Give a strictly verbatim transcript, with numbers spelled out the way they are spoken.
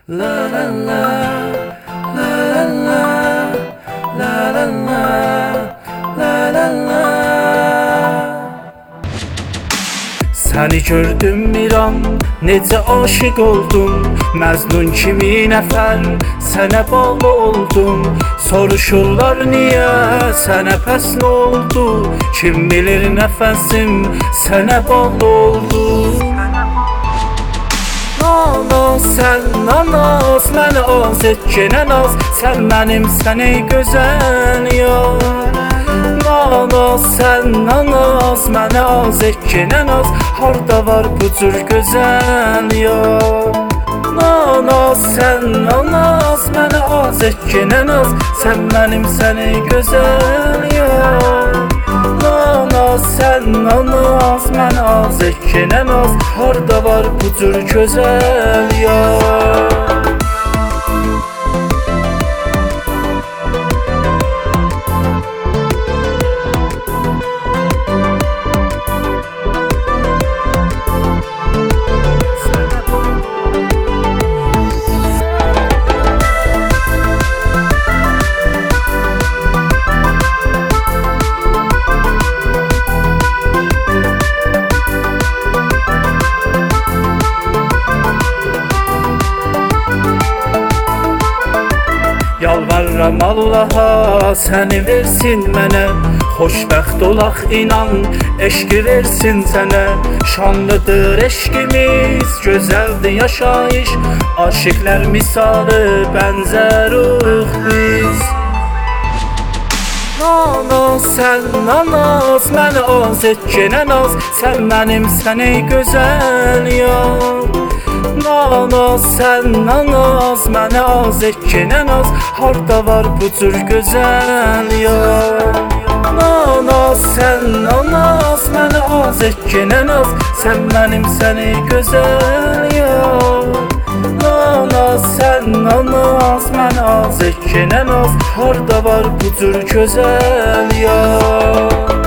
La la la, la la la, la la la, la la la. Səni gördüm bir an, necə aşiq oldum. Məzlun kimi nəfər, sənə bağlı oldum. Soruşurlar niyə, sənə pəs nə oldu? Kim bilir nəfəsim, sənə bağlı oldu. Nanos, sən nanos, məni az et genə naz. Sən mənim, sən ey gözəl yar. Nanos, sən nanos, məni az et genə naz. Harda var bu cür gözəl yar. Nanos, sən nanos, məni az et genə naz. Sən mənim, sən ey gözəl yar. Nanos, sən nanos, məni az et genə naz. Harda var bu cür gözəl yar. Yalvarıram Allaha, səni versin mənə. Xoşbəxt olaq inan, eşqi versin sənə. Şanlıdır eşqimiz, gözəldir yaşayış. Aşiqlər misalı bənzəruq biz. Nanos, sən nanos, məni az et genə naz. Sən mənim, sən ey gözəl yar. Nanos, sən nanos, məni az et genə naz. Harda var bu cür gözəl yar. Nanos, sən nanos, məni az et genə naz. Sən mənim, sən ey gözəl yar. Nanos, sən nanos, məni az et genə naz. Harda var bu cür gözəl yar.